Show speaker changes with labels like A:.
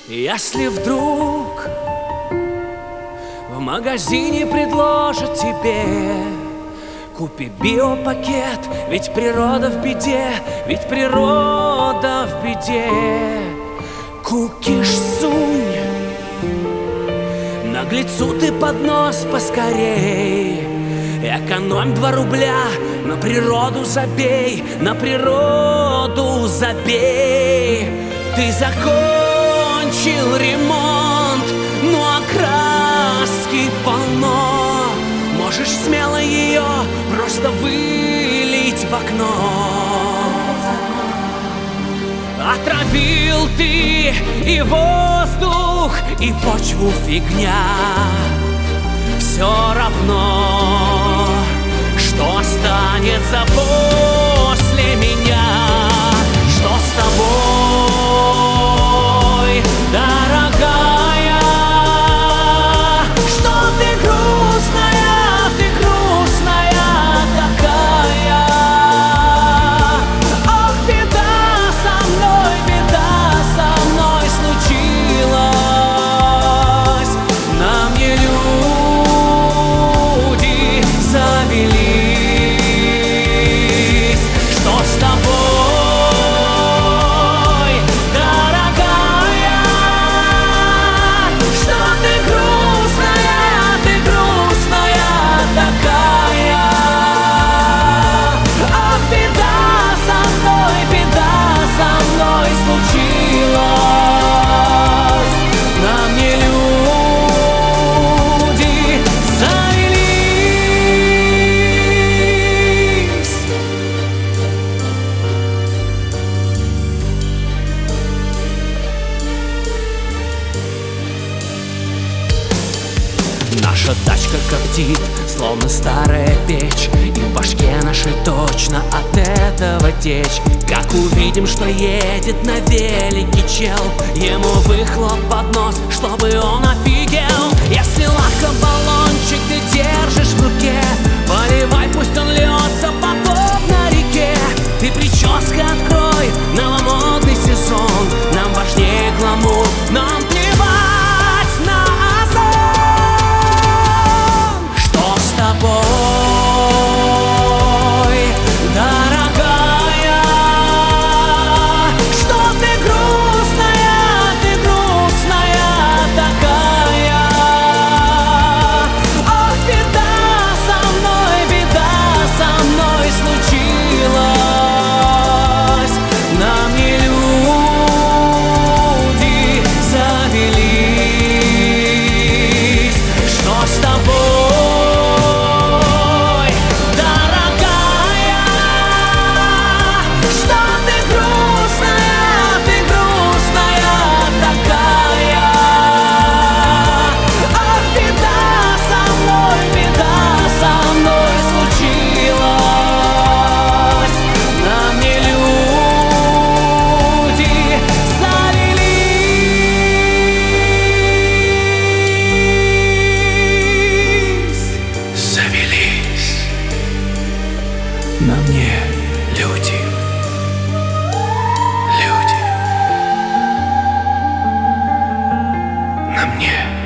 A: Если вдруг в магазине предложат тебе: купи биопакет, ведь природа в беде, ведь природа в беде. Кукиш сунь наглецу ты под нос поскорей. Экономь 2 рубля, на природу забей, на природу забей. Ты закончил ремонт, ну а краски полно. Можешь смело ее просто вылить в окно. Отравил ты и воздух, и почву фигня. Все равно, что останется после меня. Что с тобой, дорогая? Что ты грустная такая? Ох, беда со мной случилась. На мне люди завелись. Что с тобой, дорогая? Что ты грустная такая? Ах, беда со мной случилась. На мне люди завелись. Наша тачка коптит, словно старая печь, и в башке нашей точно от этого течь. Как увидим, что едет на велике чел, ему выхлоп под нос, чтобы он офигел. Если лакобаллончик ты держишь в руке, поливай, пусть он льется поток на реке. Ты прическа открой, новомодный сезон. Нам важнее гламур, нам плевать на озон. Что с тобой, дорогая? Что ты грустная такая? Ох, беда со мной случилась. На мне люди завелись. Что с тобой, дорогая? Что ты грустная такая? Ах, беда со мной случилась. На мне люди завелись. На мне люди. На мне